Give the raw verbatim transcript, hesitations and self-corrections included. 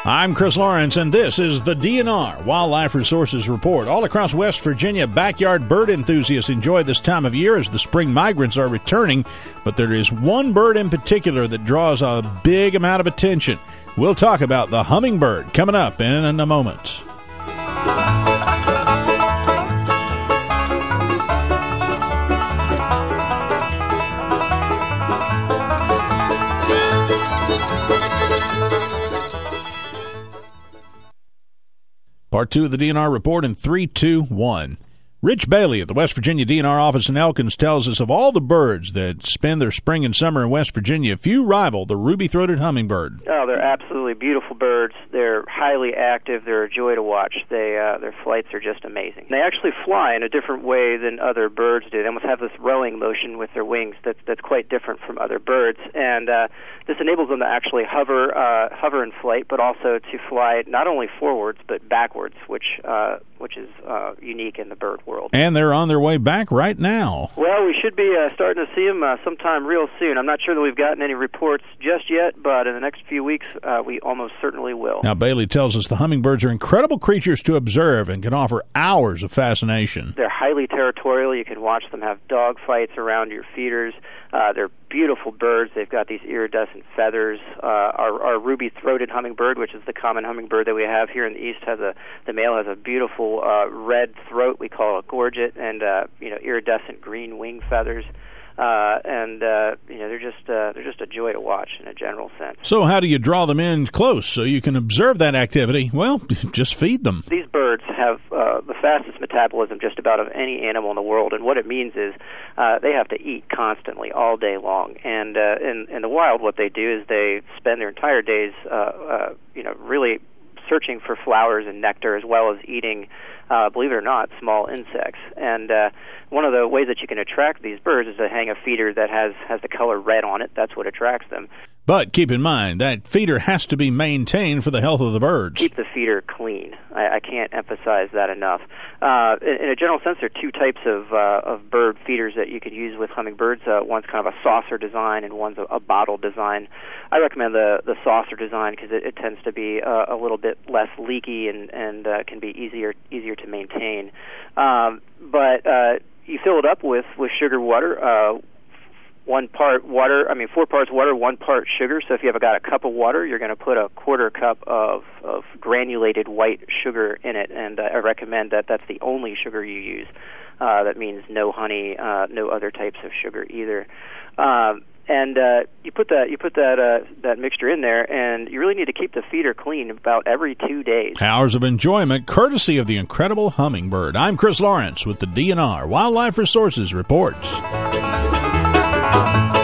I'm Chris Lawrence, and this is the D N R Wildlife Resources Report. All across West Virginia, backyard bird enthusiasts enjoy this time of year as the spring migrants are returning, but there is one bird in particular that draws a big amount of attention. We'll talk about the hummingbird coming up in a moment. Part two of the D N R report in three, two, one. Rich Bailey at the West Virginia D N R office in Elkins tells us of all the birds that spend their spring and summer in West Virginia, few rival the ruby-throated hummingbird. Oh, they're absolutely beautiful birds. They're highly active. They're a joy to watch. They uh, their flights are just amazing. They actually fly in a different way than other birds do. They almost have this rowing motion with their wings that's that's quite different from other birds, and uh, this enables them to actually hover uh, hover in flight, but also to fly not only forwards but backwards, which uh, which is uh, unique in the bird world. And they're on their way back right now. Well, we should be uh, starting to see them uh, sometime real soon. I'm not sure that we've gotten any reports just yet, but in the next few weeks, uh, we almost certainly will. Now, Bailey tells us the hummingbirds are incredible creatures to observe and can offer hours of fascination. They're highly territorial. You can watch them have dog fights around your feeders. Uh, they're beautiful birds. They've got these iridescent feathers. Uh, our, our ruby-throated hummingbird, which is the common hummingbird that we have here in the east, has a the male has a beautiful uh, red throat. We call it a gorget, and uh, you know iridescent green wing feathers. Uh, and uh, you know they're just uh, they're just a joy to watch in a general sense. So how do you draw them in close so you can observe that activity? Well, just feed them. These birds have uh, the fastest metabolism just about of any animal in the world, and what it means is uh, they have to eat constantly all day long. And uh, in, in the wild, what they do is they spend their entire days, uh, uh, you know, really searching for flowers and nectar, as well as eating, uh, believe it or not, small insects. And uh, one of the ways that you can attract these birds is to hang a feeder that has, has the color red on it. That's what attracts them. But keep in mind, that feeder has to be maintained for the health of the birds. Keep the feeder clean. I, I can't emphasize that enough. Uh, in, in a general sense, there are two types of uh, of bird feeders that you can use with hummingbirds. Uh, one's kind of a saucer design, and one's a, a bottle design. I recommend the, the saucer design because it, it tends to be uh, a little bit less leaky and, and uh, can be easier easier to maintain. Um, but uh, you fill it up with, with sugar water. Uh, One part water, I mean, four parts water, one part sugar. So if you have got a cup of water, you're going to put a quarter cup of, of granulated white sugar in it. And uh, I recommend that that's the only sugar you use. Uh, that means no honey, uh, no other types of sugar either. Um, and uh, you put that you put that uh, that mixture in there, and you really need to keep the feeder clean about every two days. Hours of enjoyment, courtesy of the incredible hummingbird. I'm Chris Lawrence with the D N R Wildlife Resources Reports.